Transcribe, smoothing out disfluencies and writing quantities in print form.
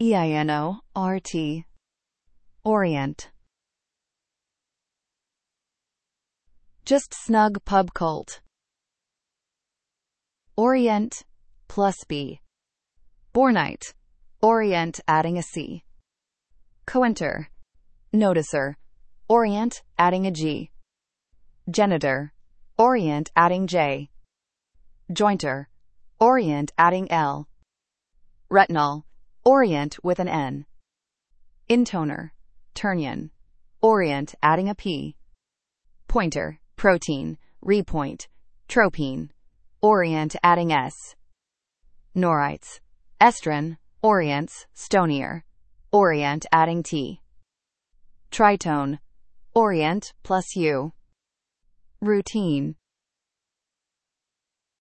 EINORT. Orient. Just snug pub cult. Orient plus B. Bornite. Orient adding a C. Coenter. Noticer. Orient adding a G. Genitor. Orient adding J. Jointer. Orient adding L. Retinol. Orient with an N. Intoner. Turnion. Orient adding a P. Pointer. Protein. Repoint. Tropine. Orient adding S. Norites. Estrin. Orients. Stonier. Orient adding T. Tritone. Orient plus U. Routine.